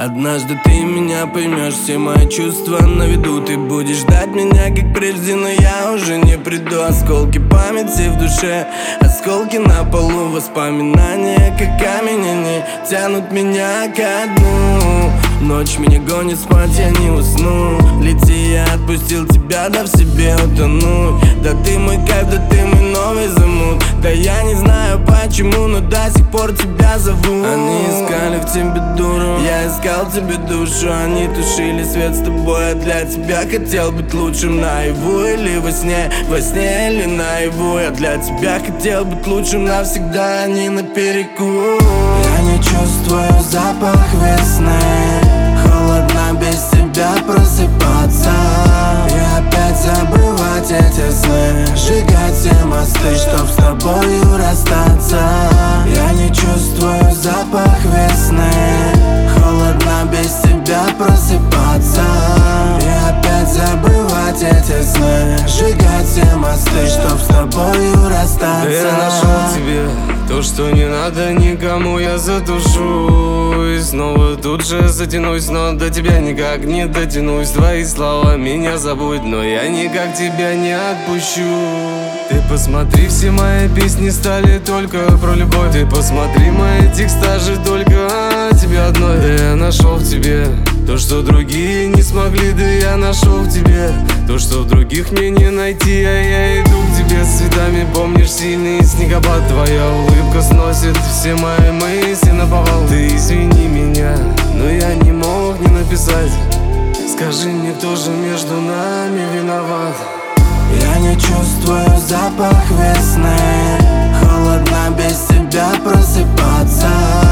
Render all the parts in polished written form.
Однажды ты меня поймешь, все мои чувства на виду. Ты будешь ждать меня, как прежде, но я уже не приду. Осколки памяти в душе, осколки на полу. Воспоминания, как камень, они тянут меня ко дну. Ночь меня гонит спать, я не усну. Лети, я отпустил тебя, да в себе утону. Да ты мой кайф, да ты мой новый замут. Да я не знаю почему, но до сих пор тебя зову. Они искали в тебе дуру, я искал тебе душу. Они тушили свет с тобой, а для тебя хотел быть лучшим. Наяву или во сне или наяву. Я для тебя хотел быть лучшим навсегда, а не наперекур. Я не чувствую запах весны. Холодно без тебя просыпаться и опять забывать эти сны. Сжигать все мосты, чтоб с тобою расстаться. Я не чувствую запах весны. Холодно без тебя просыпаться и опять забывать эти сны. Сжигать все мосты, чтоб с тобою расстаться. Да я нашел тебе то, что не надо никому, я затушу. И снова тут же затянусь, но до тебя никак не дотянусь. Твои слова меня забудь, но я никак тебя не отпущу. Ты посмотри, все мои песни стали только про любовь. Ты посмотри, мои текста же только о тебе одной. Да я нашел в тебе то, что другие не смогли. Да я нашел в тебе то, что в других мне не найти. А я иду к тебе с цветами, помнишь сильный снегопад. Твоя улыбка сносит все мои мысли наповал. Ты извини меня, но я не мог не написать. Скажи мне, кто же между нами виноват? Я не чувствую запах весны. Холодно без тебя просыпаться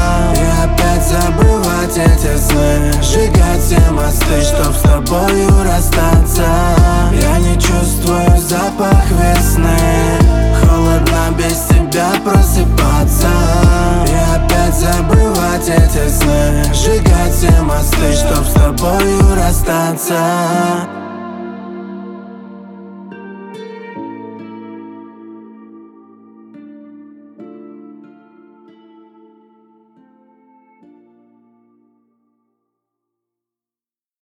и опять забывать эти сны. Сжигать все мосты, чтоб с тобою расстаться. Я не чувствую запах весны. Холодно без тебя просыпаться и опять забывать эти сны. Сжигать все мосты, чтоб с тобою расстаться.